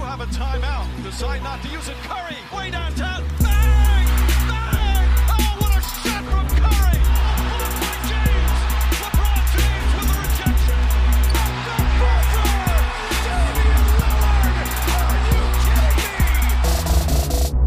have a timeout. Decide not to use it. Curry, way downtown. Bang! Bang! Oh, what a shot from Curry! Blocked by James. LeBron James with the rejection. The buzzer! Damian Lillard! Are you kidding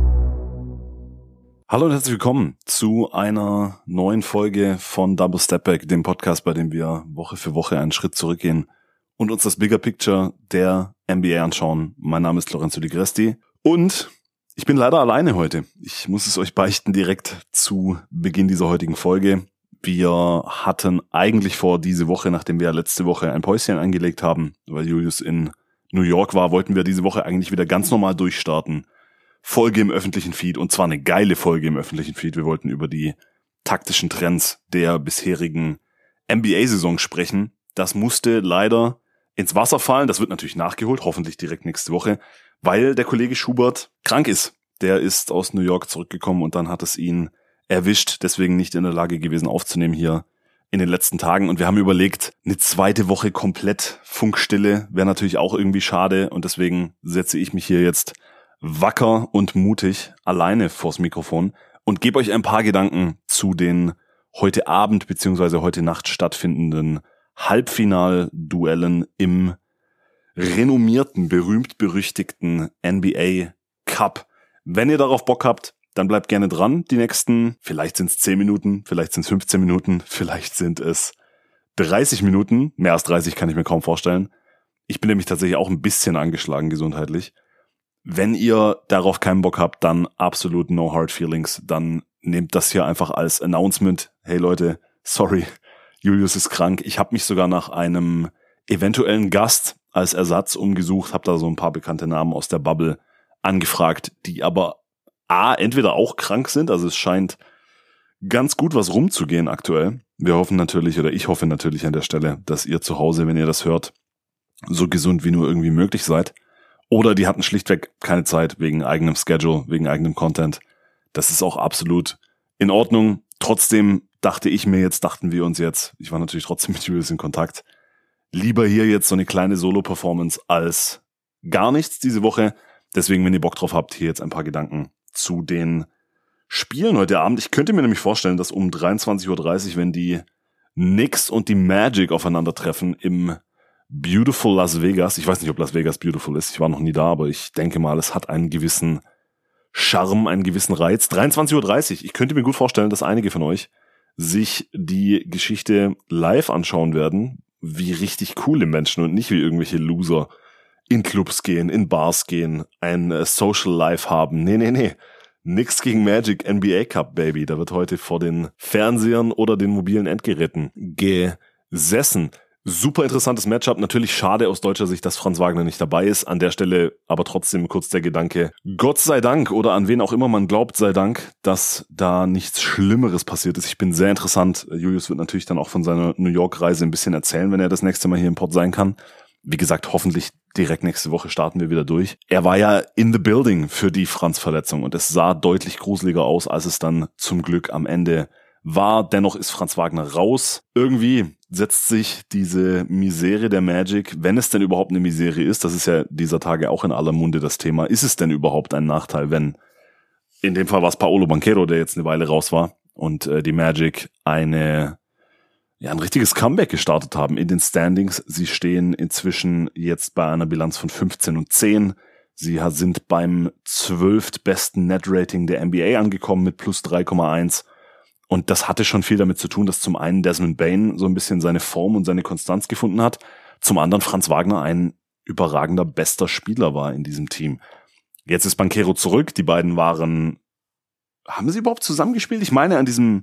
me? Hallo und herzlich willkommen zu einer neuen Folge von Double Step Back, dem Podcast, bei dem wir Woche für Woche einen Schritt zurückgehen und uns das Bigger Picture der NBA anschauen. Mein Name ist Lorenzo Di Gresti und ich bin leider alleine heute. Ich muss es euch beichten direkt zu Beginn dieser heutigen Folge. Wir hatten eigentlich vor, diese Woche, nachdem wir letzte Woche ein Päuschen eingelegt haben, weil Julius in New York war, wollten wir diese Woche eigentlich wieder ganz normal durchstarten. Folge im öffentlichen Feed, und zwar eine geile Folge im öffentlichen Feed. Wir wollten über die taktischen Trends der bisherigen NBA-Saison sprechen. Das musste leider ins Wasser fallen. Das wird natürlich nachgeholt, hoffentlich direkt nächste Woche, weil der Kollege Schubert krank ist. Der ist aus New York zurückgekommen und dann hat es ihn erwischt, deswegen nicht in der Lage gewesen aufzunehmen hier in den letzten Tagen. Und wir haben überlegt, eine zweite Woche komplett Funkstille wäre natürlich auch irgendwie schade, und deswegen setze ich mich hier jetzt wacker und mutig alleine vors Mikrofon und gebe euch ein paar Gedanken zu den heute Abend bzw. heute Nacht stattfindenden Halbfinalduellen im renommierten, berühmt-berüchtigten NBA Cup. Wenn ihr darauf Bock habt, dann bleibt gerne dran. Die nächsten, vielleicht sind es 10 Minuten, vielleicht sind es 15 Minuten, vielleicht sind es 30 Minuten. Mehr als 30 kann ich mir kaum vorstellen. Ich bin nämlich tatsächlich auch ein bisschen angeschlagen gesundheitlich. Wenn ihr darauf keinen Bock habt, dann absolut no hard feelings. Dann nehmt das hier einfach als Announcement. Hey Leute, sorry, Julius ist krank. Ich habe mich sogar nach einem eventuellen Gast als Ersatz umgesucht, habe da so ein paar bekannte Namen aus der Bubble angefragt, die aber entweder auch krank sind, also es scheint ganz gut was rumzugehen aktuell. Wir hoffen natürlich, oder ich hoffe natürlich an der Stelle, dass ihr zu Hause, wenn ihr das hört, so gesund wie nur irgendwie möglich seid. Oder die hatten schlichtweg keine Zeit wegen eigenem Schedule, wegen eigenem Content. Das ist auch absolut in Ordnung. Trotzdem dachten wir uns jetzt, ich war natürlich trotzdem mit Julius in Kontakt, lieber hier jetzt so eine kleine Solo-Performance als gar nichts diese Woche. Deswegen, wenn ihr Bock drauf habt, hier jetzt ein paar Gedanken zu den Spielen heute Abend. Ich könnte mir nämlich vorstellen, dass um 23:30 Uhr, wenn die Knicks und die Magic aufeinandertreffen im Beautiful Las Vegas. Ich weiß nicht, ob Las Vegas beautiful ist. Ich war noch nie da, aber ich denke mal, es hat einen gewissen Charme, einen gewissen Reiz. 23:30 Uhr. Ich könnte mir gut vorstellen, dass einige von euch sich die Geschichte live anschauen werden, wie richtig coole Menschen und nicht wie irgendwelche Loser in Clubs gehen, in Bars gehen, ein Social Life haben. Nee. Nix gegen Magic, NBA Cup, Baby. Da wird heute vor den Fernsehern oder den mobilen Endgeräten gesessen. Super interessantes Matchup. Natürlich schade aus deutscher Sicht, dass Franz Wagner nicht dabei ist. An der Stelle aber trotzdem kurz der Gedanke, Gott sei Dank, oder an wen auch immer man glaubt, sei Dank, dass da nichts Schlimmeres passiert ist. Ich bin sehr interessant. Julius wird natürlich dann auch von seiner New York-Reise ein bisschen erzählen, wenn er das nächste Mal hier im Pod sein kann. Wie gesagt, hoffentlich direkt nächste Woche starten wir wieder durch. Er war ja in the building für die Franz-Verletzung und es sah deutlich gruseliger aus, als es dann zum Glück am Ende war. Dennoch ist Franz Wagner raus. Irgendwie setzt sich diese Misere der Magic, wenn es denn überhaupt eine Misere ist, das ist ja dieser Tage auch in aller Munde das Thema, ist es denn überhaupt ein Nachteil, wenn, in dem Fall war es Paolo Banchero, der jetzt eine Weile raus war, und die Magic ein richtiges Comeback gestartet haben in den Standings. Sie stehen inzwischen jetzt bei einer Bilanz von 15-10. Sie sind beim 12. besten Net-Rating der NBA angekommen mit plus 3,1. Und das hatte schon viel damit zu tun, dass zum einen Desmond Bane so ein bisschen seine Form und seine Konstanz gefunden hat, zum anderen Franz Wagner ein überragender bester Spieler war in diesem Team. Jetzt ist Banchero zurück. Die beiden haben sie überhaupt zusammengespielt? Ich meine, an diesem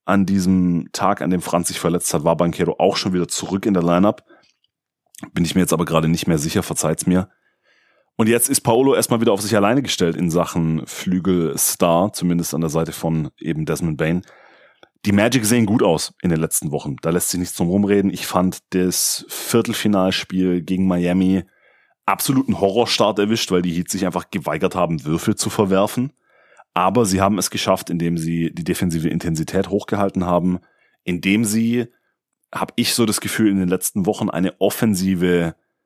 Tag, an dem Franz sich verletzt hat, war Banchero auch schon wieder zurück in der Lineup. Bin ich mir jetzt aber gerade nicht mehr sicher, verzeiht's mir. Und jetzt ist Paolo erstmal wieder auf sich alleine gestellt in Sachen Flügelstar, zumindest an der Seite von eben Desmond Bane. Die Magic sehen gut aus in den letzten Wochen. Da lässt sich nichts drum rumreden. Ich fand das Viertelfinalspiel gegen Miami absoluten Horrorstart erwischt, weil die Heat sich einfach geweigert haben, Würfe zu verwerfen. Aber sie haben es geschafft, indem sie die defensive Intensität hochgehalten haben, indem sie, habe ich so das Gefühl, in den letzten Wochen eine offensive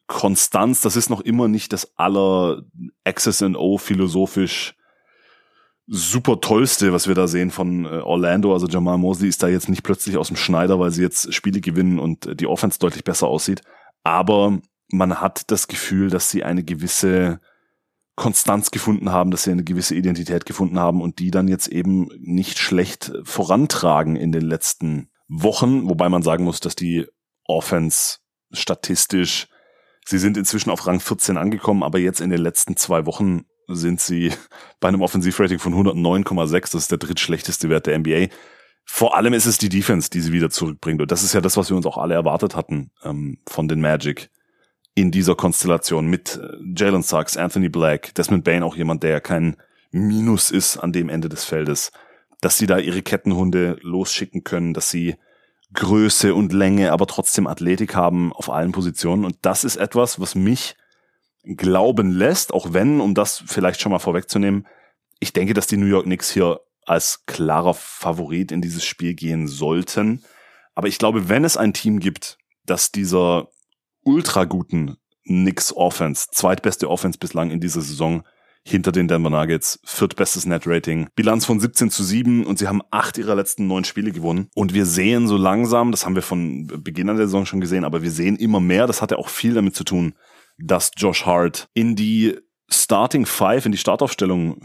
Konstanz, das ist noch immer nicht das aller X's and O philosophisch super tollste, was wir da sehen von Orlando. Also Jamal Mosley ist da jetzt nicht plötzlich aus dem Schneider, weil sie jetzt Spiele gewinnen und die Offense deutlich besser aussieht. Aber man hat das Gefühl, dass sie eine gewisse Konstanz gefunden haben, dass sie eine gewisse Identität gefunden haben und die dann jetzt eben nicht schlecht vorantragen in den letzten Wochen. Wobei man sagen muss, dass die Offense statistisch, sie sind inzwischen auf Rang 14 angekommen, aber jetzt in den letzten 2 Wochen sind sie bei einem Offensivrating von 109,6. Das ist der drittschlechteste Wert der NBA. Vor allem ist es die Defense, die sie wieder zurückbringt. Und das ist ja das, was wir uns auch alle erwartet hatten von den Magic in dieser Konstellation mit Jalen Suggs, Anthony Black, Desmond Bane, auch jemand, der ja kein Minus ist an dem Ende des Feldes. Dass sie da ihre Kettenhunde losschicken können, dass sie Größe und Länge, aber trotzdem Athletik haben auf allen Positionen. Und das ist etwas, was mich glauben lässt, auch wenn, um das vielleicht schon mal vorwegzunehmen, ich denke, dass die New York Knicks hier als klarer Favorit in dieses Spiel gehen sollten. Aber ich glaube, wenn es ein Team gibt, das dieser ultra guten Knicks Offense, zweitbeste Offense bislang in dieser Saison, hinter den Denver Nuggets, viertbestes Net-Rating, Bilanz von 17-7 und sie haben 8 ihrer letzten 9 Spiele gewonnen. Und wir sehen so langsam, das haben wir von Beginn an der Saison schon gesehen, aber wir sehen immer mehr, das hat ja auch viel damit zu tun, dass Josh Hart in die Starting Five, in die Startaufstellung,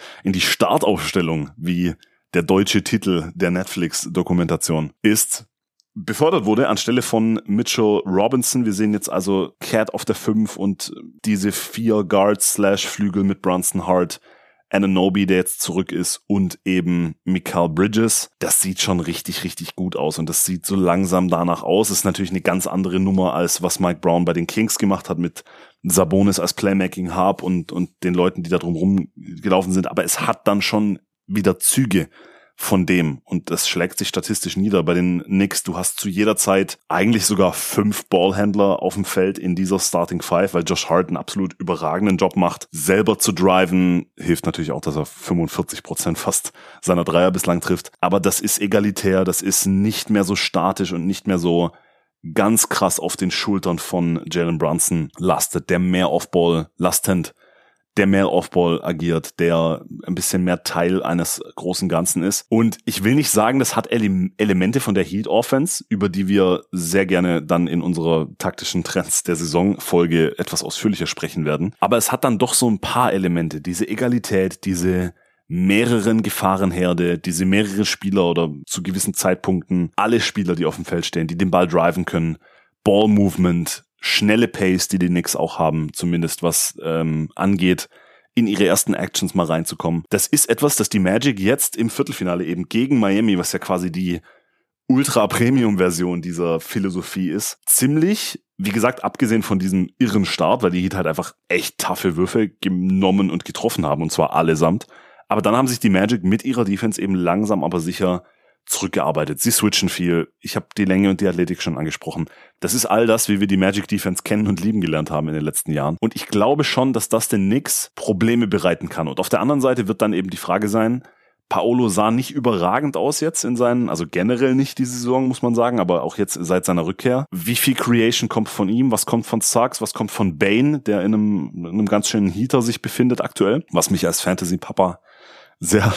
wie der deutsche Titel der Netflix-Dokumentation ist, befördert wurde anstelle von Mitchell Robinson. Wir sehen jetzt also Cat auf der 5 und diese 4 Guards/Flügel mit Brunson, Hart, Anunoby, der jetzt zurück ist, und eben Mikal Bridges. Das sieht schon richtig, richtig gut aus und das sieht so langsam danach aus. Das ist natürlich eine ganz andere Nummer, als was Mike Brown bei den Kings gemacht hat mit Sabonis als Playmaking Hub und den Leuten, die da drumherum gelaufen sind. Aber es hat dann schon wieder Züge von dem und das schlägt sich statistisch nieder. Bei den Knicks, du hast zu jeder Zeit eigentlich sogar 5 Ballhändler auf dem Feld in dieser Starting Five, weil Josh Hart einen absolut überragenden Job macht. Selber zu driven hilft natürlich auch, dass er 45% fast seiner Dreier bislang trifft. Aber das ist egalitär, das ist nicht mehr so statisch und nicht mehr so ganz krass auf den Schultern von Jalen Brunson lastet, der mehr Offball agiert, der ein bisschen mehr Teil eines großen Ganzen ist. Und ich will nicht sagen, das hat Elemente von der Heat Offense, über die wir sehr gerne dann in unserer taktischen Trends der Saisonfolge etwas ausführlicher sprechen werden. Aber es hat dann doch so ein paar Elemente, diese Egalität, diese mehreren Gefahrenherde, diese mehrere Spieler oder zu gewissen Zeitpunkten alle Spieler, die auf dem Feld stehen, die den Ball driven können, Ball Movement, schnelle Pace, die Knicks auch haben, zumindest was angeht, in ihre ersten Actions mal reinzukommen. Das ist etwas, das die Magic jetzt im Viertelfinale eben gegen Miami, was ja quasi die Ultra-Premium-Version dieser Philosophie ist, ziemlich, wie gesagt, abgesehen von diesem irren Start, weil die Heat halt einfach echt taffe Würfe genommen und getroffen haben, und zwar allesamt. Aber dann haben sich die Magic mit ihrer Defense eben langsam aber sicher zurückgearbeitet. Sie switchen viel. Ich habe die Länge und die Athletik schon angesprochen. Das ist all das, wie wir die Magic Defense kennen und lieben gelernt haben in den letzten Jahren. Und ich glaube schon, dass das den Knicks Probleme bereiten kann. Und auf der anderen Seite wird dann eben die Frage sein, Paolo sah nicht überragend aus jetzt in seinen, also generell nicht diese Saison, muss man sagen, aber auch jetzt seit seiner Rückkehr. Wie viel Creation kommt von ihm? Was kommt von Suggs? Was kommt von Bane, der in einem ganz schönen Heater sich befindet aktuell? Was mich als Fantasy-Papa sehr,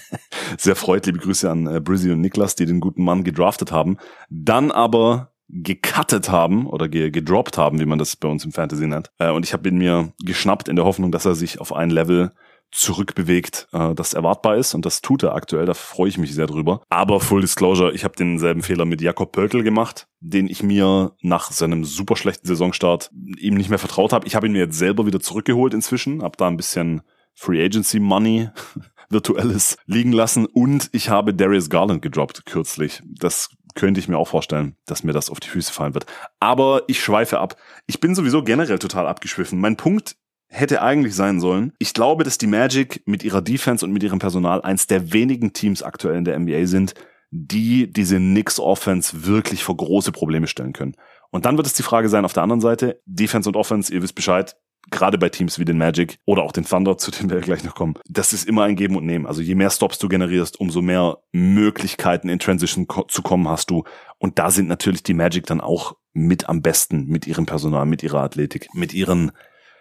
sehr freut. Liebe Grüße an Brizzy und Niklas, die den guten Mann gedraftet haben, dann aber gecuttet haben oder gedroppt haben, wie man das bei uns im Fantasy nennt. Und ich habe ihn mir geschnappt in der Hoffnung, dass er sich auf ein Level zurückbewegt, das erwartbar ist, und das tut er aktuell, da freue ich mich sehr drüber. Aber Full Disclosure, ich habe denselben Fehler mit Jakob Poeltl gemacht, den ich mir nach seinem super schlechten Saisonstart ihm nicht mehr vertraut habe. Ich habe ihn mir jetzt selber wieder zurückgeholt inzwischen, habe da ein bisschen Free Agency Money virtuelles liegen lassen, und ich habe Darius Garland gedroppt kürzlich. Das könnte ich mir auch vorstellen, dass mir das auf die Füße fallen wird. Aber ich schweife ab. Ich bin sowieso generell total abgeschwiffen. Mein Punkt hätte eigentlich sein sollen: Ich glaube, dass die Magic mit ihrer Defense und mit ihrem Personal eins der wenigen Teams aktuell in der NBA sind, die diese Knicks Offense wirklich vor große Probleme stellen können. Und dann wird es die Frage sein, auf der anderen Seite, Defense und Offense, ihr wisst Bescheid, gerade bei Teams wie den Magic oder auch den Thunder, zu denen wir gleich noch kommen, das ist immer ein Geben und Nehmen. Also je mehr Stops du generierst, umso mehr Möglichkeiten in Transition zu kommen hast du. Und da sind natürlich die Magic dann auch mit am besten, mit ihrem Personal, mit ihrer Athletik, mit ihren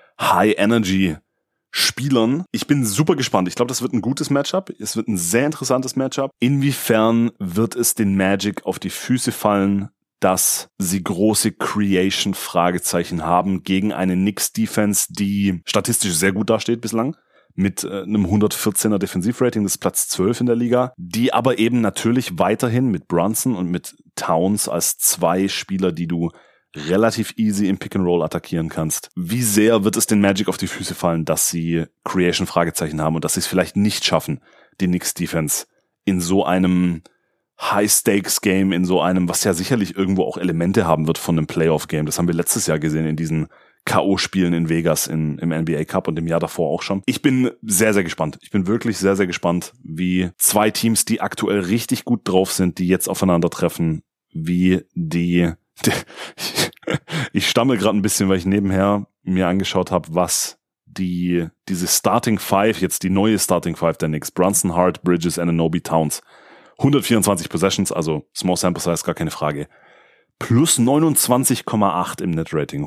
High-Energy-Spielern. Ich bin super gespannt. Ich glaube, das wird ein gutes Matchup. Es wird ein sehr interessantes Matchup. Inwiefern wird es den Magic auf die Füße fallen, dass sie große Creation-Fragezeichen haben gegen eine Knicks-Defense, die statistisch sehr gut dasteht bislang, mit einem 114er Defensivrating, das ist Platz 12 in der Liga, die aber eben natürlich weiterhin mit Brunson und mit Towns als zwei Spieler, die du relativ easy im Pick-and-Roll attackieren kannst. Wie sehr wird es den Magic auf die Füße fallen, dass sie Creation-Fragezeichen haben und dass sie es vielleicht nicht schaffen, die Knicks-Defense in so einem High-Stakes-Game, in so einem, was ja sicherlich irgendwo auch Elemente haben wird von einem Playoff-Game. Das haben wir letztes Jahr gesehen in diesen K.O.-Spielen in Vegas im NBA Cup und im Jahr davor auch schon. Ich bin sehr, sehr gespannt. Ich bin wirklich sehr, sehr gespannt, wie zwei Teams, die aktuell richtig gut drauf sind, die jetzt aufeinandertreffen, wie die ich stammel gerade ein bisschen, weil ich nebenher mir angeschaut habe, was diese Starting Five, jetzt die neue Starting Five der Knicks, Brunson, Hart, Bridges, Anunoby, Towns, 124 Possessions, also Small Sample Size, gar keine Frage. Plus 29,8 im Net-Rating,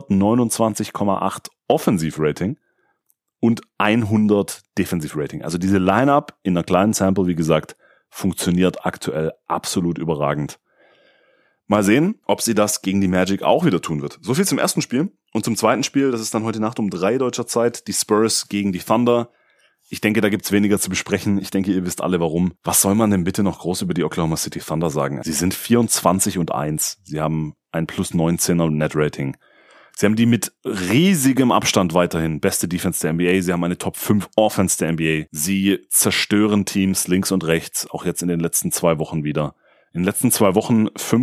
129,8 Offensiv-Rating und 100 Defensiv-Rating. Also diese Line-Up in einer kleinen Sample, wie gesagt, funktioniert aktuell absolut überragend. Mal sehen, ob sie das gegen die Magic auch wieder tun wird. So viel zum ersten Spiel. Und zum zweiten Spiel, das ist dann heute Nacht um 3 deutscher Zeit, die Spurs gegen die Thunder. Ich denke, da gibt's weniger zu besprechen. Ich denke, ihr wisst alle warum. Was soll man denn bitte noch groß über die Oklahoma City Thunder sagen? Sie sind 24-1. Sie haben ein plus 19er Net-Rating. Sie haben die mit riesigem Abstand weiterhin beste Defense der NBA. Sie haben eine Top 5 Offense der NBA. Sie zerstören Teams links und rechts, auch jetzt in den letzten 2 Wochen wieder. In den letzten 2 Wochen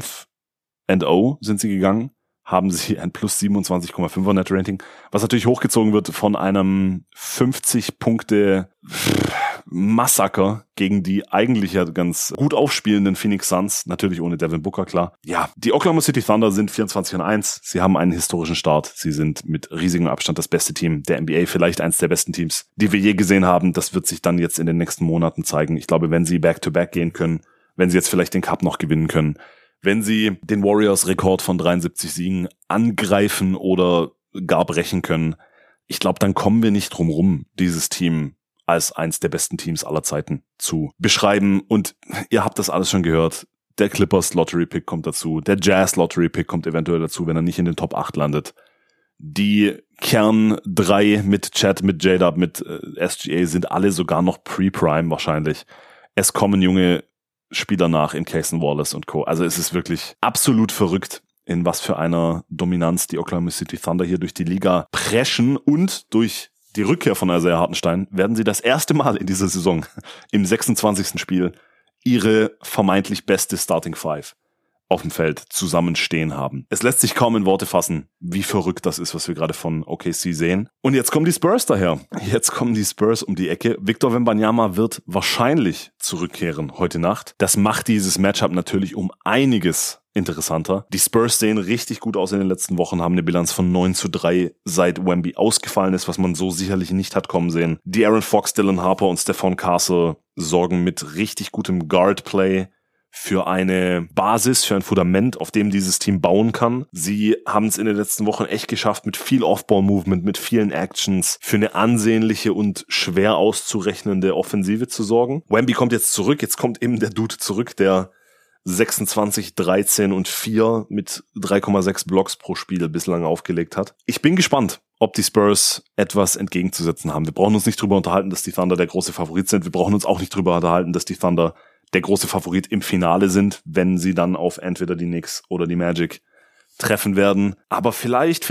5-0 sind sie gegangen, haben sie ein plus 27,5er Net-Rating, was natürlich hochgezogen wird von einem 50-Punkte-Massaker gegen die eigentlich ja ganz gut aufspielenden Phoenix Suns, natürlich ohne Devin Booker, klar. Ja, die Oklahoma City Thunder sind 24-1, sie haben einen historischen Start, sie sind mit riesigem Abstand das beste Team der NBA, vielleicht eins der besten Teams, die wir je gesehen haben. Das wird sich dann jetzt in den nächsten Monaten zeigen. Ich glaube, wenn sie Back-to-Back gehen können, wenn sie jetzt vielleicht den Cup noch gewinnen können, wenn sie den Warriors-Rekord von 73 Siegen angreifen oder gar brechen können, ich glaube, dann kommen wir nicht drum rum, dieses Team als eins der besten Teams aller Zeiten zu beschreiben. Und ihr habt das alles schon gehört. Der Clippers Lottery-Pick kommt dazu. Der Jazz Lottery-Pick kommt eventuell dazu, wenn er nicht in den Top 8 landet. Die Kern 3 mit Chat, mit J-Dub, mit SGA sind alle sogar noch Pre-Prime wahrscheinlich. Es kommen junge Spieler nach in Cason Wallace und Co. Also es ist wirklich absolut verrückt, in was für einer Dominanz die Oklahoma City Thunder hier durch die Liga preschen, und durch die Rückkehr von Isaiah Hartenstein werden sie das erste Mal in dieser Saison im 26. Spiel ihre vermeintlich beste Starting Five auf dem Feld zusammenstehen haben. Es lässt sich kaum in Worte fassen, wie verrückt das ist, was wir gerade von OKC sehen. Und jetzt kommen die Spurs daher. Jetzt kommen die Spurs um die Ecke. Victor Wembanyama wird wahrscheinlich zurückkehren heute Nacht. Das macht dieses Matchup natürlich um einiges interessanter. Die Spurs sehen richtig gut aus in den letzten Wochen, haben eine Bilanz von 9-3, seit Wemby ausgefallen ist, was man so sicherlich nicht hat kommen sehen. Die Aaron Fox, Dylan Harper und Stephon Castle sorgen mit richtig gutem Guard-Play für eine Basis, für ein Fundament, auf dem dieses Team bauen kann. Sie haben es in den letzten Wochen echt geschafft, mit viel Off-Ball-Movement, mit vielen Actions, für eine ansehnliche und schwer auszurechnende Offensive zu sorgen. Wemby kommt jetzt zurück, jetzt kommt eben der Dude zurück, der 26, 13 und 4 mit 3,6 Blocks pro Spiel bislang aufgelegt hat. Ich bin gespannt, ob die Spurs etwas entgegenzusetzen haben. Wir brauchen uns nicht drüber unterhalten, dass die Thunder der große Favorit sind. Wir brauchen uns auch nicht drüber unterhalten, dass die Thunder der große Favorit im Finale sind, wenn sie dann auf entweder die Knicks oder die Magic treffen werden. Aber vielleicht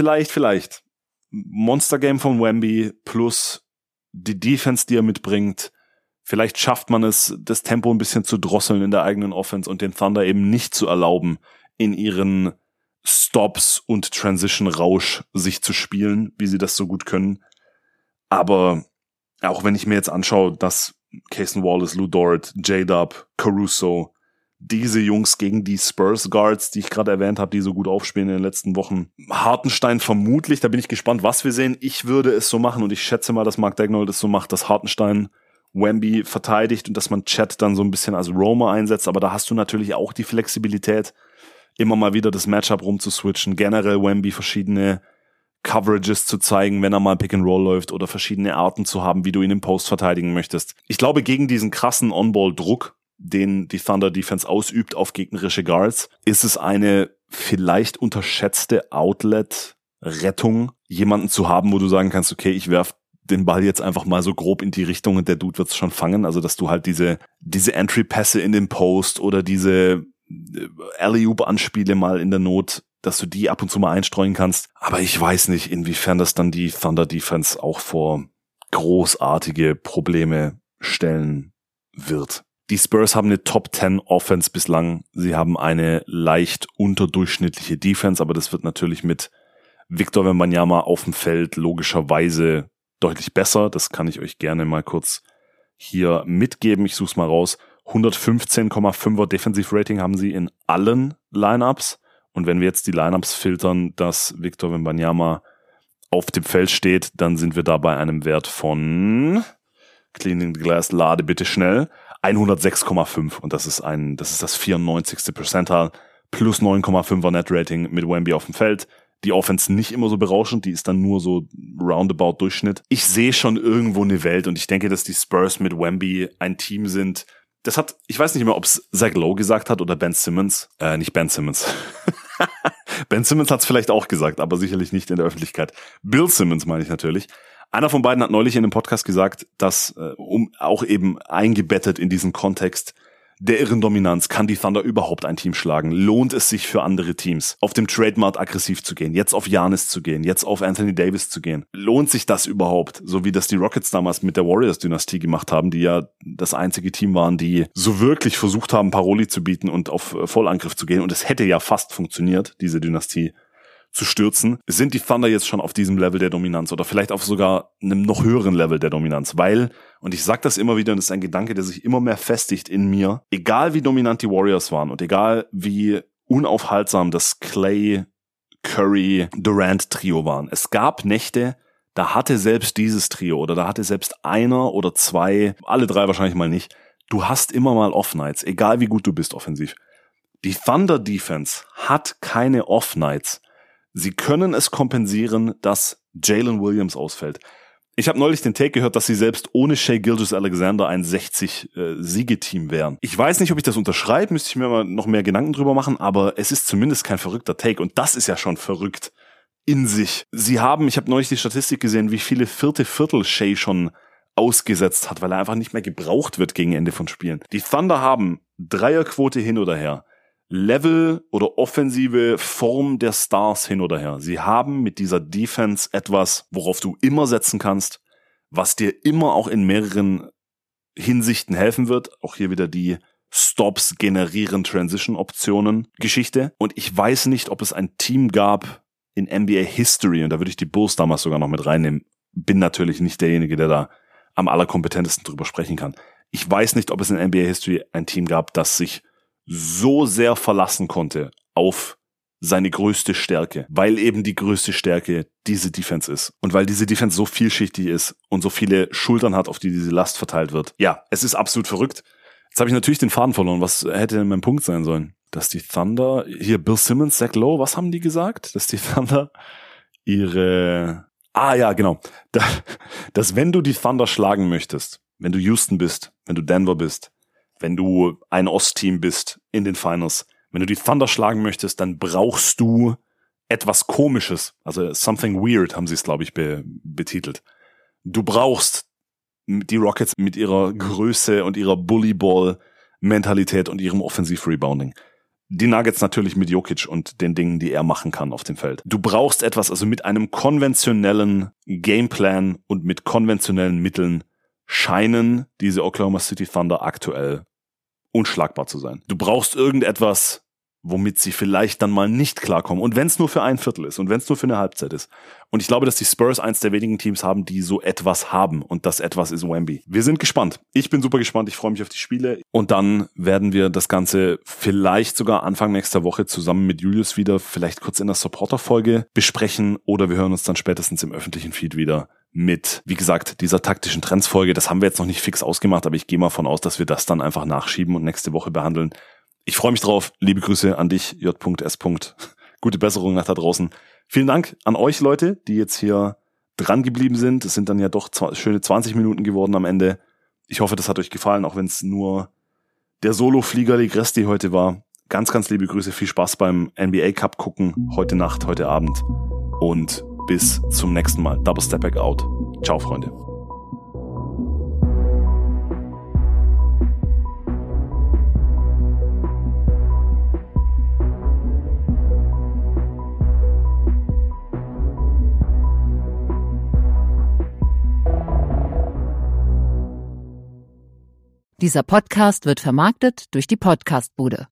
Monster Game von Wemby plus die Defense, die er mitbringt. Vielleicht schafft man es, das Tempo ein bisschen zu drosseln in der eigenen Offense und den Thunder eben nicht zu erlauben, in ihren Stops und Transition-Rausch sich zu spielen, wie sie das so gut können. Aber auch wenn ich mir jetzt anschaue, dass Cason Wallace, Lou Dort, J-Dub, Caruso, diese Jungs gegen die Spurs Guards, die ich gerade erwähnt habe, die so gut aufspielen in den letzten Wochen. Hartenstein vermutlich, da bin ich gespannt, was wir sehen. Ich würde es so machen und ich schätze mal, dass Mark Daigneault es so macht, dass Hartenstein Wemby verteidigt und dass man Chet dann so ein bisschen als Roamer einsetzt, aber da hast du natürlich auch die Flexibilität, immer mal wieder das Matchup rumzuswitchen, generell Wemby verschiedene Coverages zu zeigen, wenn er mal Pick and Roll läuft oder verschiedene Arten zu haben, wie du ihn im Post verteidigen möchtest. Ich glaube, gegen diesen krassen On-Ball-Druck, den die Thunder Defense ausübt auf gegnerische Guards, ist es eine vielleicht unterschätzte Outlet-Rettung, jemanden zu haben, wo du sagen kannst, okay, ich werf den Ball jetzt einfach mal so grob in die Richtung und der Dude wird's schon fangen. Also, dass du halt diese Entry-Pässe in den Post oder diese Alley-Oop-Anspiele mal in der Not, dass du die ab und zu mal einstreuen kannst. Aber ich weiß nicht, inwiefern das dann die Thunder Defense auch vor großartige Probleme stellen wird. Die Spurs haben eine Top 10 Offense bislang. Sie haben eine leicht unterdurchschnittliche Defense, aber das wird natürlich mit Victor Wembanyama auf dem Feld logischerweise deutlich besser. Das kann ich euch gerne mal kurz hier mitgeben. Ich suche es mal raus. 115,5er Defensive Rating haben sie in allen Lineups. Und wenn wir jetzt die Lineups filtern, dass Victor Wembanyama auf dem Feld steht, dann sind wir da bei einem Wert von Cleaning the Glass, lade bitte schnell, 106,5. Und das ist das 94. Percentile plus 9,5er Net Rating mit Wemby auf dem Feld. Die Offense nicht immer so berauschend, die ist dann nur so roundabout Durchschnitt. Ich sehe schon irgendwo eine Welt und ich denke, dass die Spurs mit Wemby ein Team sind. Ich weiß nicht mehr, ob es Zach Lowe gesagt hat oder Ben Simmons. Nicht Ben Simmons. Ben Simmons hat es vielleicht auch gesagt, aber sicherlich nicht in der Öffentlichkeit. Bill Simmons meine ich natürlich. Einer von beiden hat neulich in einem Podcast gesagt, dass, auch eben eingebettet in diesen Kontext der irren Dominanz, kann die Thunder überhaupt ein Team schlagen? Lohnt es sich für andere Teams, auf dem Trademark aggressiv zu gehen, jetzt auf Giannis zu gehen, jetzt auf Anthony Davis zu gehen? Lohnt sich das überhaupt? So wie das die Rockets damals mit der Warriors-Dynastie gemacht haben, die ja das einzige Team waren, die so wirklich versucht haben, Paroli zu bieten und auf Vollangriff zu gehen. Und es hätte ja fast funktioniert, diese Dynastie zu stürzen. Sind die Thunder jetzt schon auf diesem Level der Dominanz oder vielleicht auf sogar einem noch höheren Level der Dominanz? Weil, und ich sag das immer wieder, und das ist ein Gedanke, der sich immer mehr festigt in mir, egal wie dominant die Warriors waren und egal wie unaufhaltsam das Clay, Curry, Durant-Trio waren, es gab Nächte, da hatte selbst dieses Trio oder da hatte selbst einer oder zwei, alle drei wahrscheinlich mal nicht, du hast immer mal Off-Nights, egal wie gut du bist offensiv. Die Thunder-Defense hat keine Off-Nights. Sie können es kompensieren, dass Jalen Williams ausfällt. Ich habe neulich den Take gehört, dass sie selbst ohne Shai Gilgeous-Alexander ein 60-Siegeteam wären. Ich weiß nicht, ob ich das unterschreibe, müsste ich mir mal noch mehr Gedanken drüber machen, aber es ist zumindest kein verrückter Take und das ist ja schon verrückt in sich. Ich habe neulich die Statistik gesehen, wie viele Viertel Shai schon ausgesetzt hat, weil er einfach nicht mehr gebraucht wird gegen Ende von Spielen. Die Thunder haben Dreierquote hin oder her. Level oder offensive Form der Stars hin oder her. Sie haben mit dieser Defense etwas, worauf du immer setzen kannst, was dir immer auch in mehreren Hinsichten helfen wird. Auch hier wieder die Stops generieren Transition-Optionen Geschichte. Und ich weiß nicht, ob es ein Team gab in NBA History, und da würde ich die Bulls damals sogar noch mit reinnehmen. Bin natürlich nicht derjenige, der da am allerkompetentesten drüber sprechen kann. Ich weiß nicht, ob es in NBA History ein Team gab, das sich so sehr verlassen konnte auf seine größte Stärke, weil eben die größte Stärke diese Defense ist und weil diese Defense so vielschichtig ist und so viele Schultern hat, auf die diese Last verteilt wird. Ja, es ist absolut verrückt. Jetzt habe ich natürlich den Faden verloren. Was hätte denn mein Punkt sein sollen? Dass die Thunder, hier Bill Simmons, Zach Lowe, was haben die gesagt? Dass die Thunder dass wenn du die Thunder schlagen möchtest, wenn du Houston bist, wenn du Denver bist, wenn du ein Ostteam bist in den Finals, wenn du die Thunder schlagen möchtest, dann brauchst du etwas Komisches. Also something weird haben sie es, glaube ich, betitelt. Du brauchst die Rockets mit ihrer Größe und ihrer Bullyball-Mentalität und ihrem Offensiv-Rebounding. Die Nuggets natürlich mit Jokic und den Dingen, die er machen kann auf dem Feld. Du brauchst etwas, also mit einem konventionellen Gameplan und mit konventionellen Mitteln scheinen diese Oklahoma City Thunder aktuell unschlagbar zu sein. Du brauchst irgendetwas, womit sie vielleicht dann mal nicht klarkommen. Und wenn es nur für ein Viertel ist und wenn es nur für eine Halbzeit ist. Und ich glaube, dass die Spurs eins der wenigen Teams haben, die so etwas haben. Und das etwas ist Wemby. Wir sind gespannt. Ich bin super gespannt. Ich freue mich auf die Spiele. Und dann werden wir das Ganze vielleicht sogar Anfang nächster Woche zusammen mit Julius wieder vielleicht kurz in der Supporter-Folge besprechen. Oder wir hören uns dann spätestens im öffentlichen Feed wieder mit, wie gesagt, dieser taktischen Trends-Folge. Das haben wir jetzt noch nicht fix ausgemacht, aber ich gehe mal von aus, dass wir das dann einfach nachschieben und nächste Woche behandeln. Ich freue mich drauf. Liebe Grüße an dich, J.S. Gute Besserung nach da draußen. Vielen Dank an euch Leute, die jetzt hier dran geblieben sind. Es sind dann ja doch schöne 20 Minuten geworden am Ende. Ich hoffe, das hat euch gefallen, auch wenn es nur der Solo-Flieger Legresti heute war. Ganz, ganz liebe Grüße. Viel Spaß beim NBA Cup gucken. Heute Nacht, heute Abend. Und bis zum nächsten Mal. Double Step Back out. Ciao, Freunde. Dieser Podcast wird vermarktet durch die Podcastbude.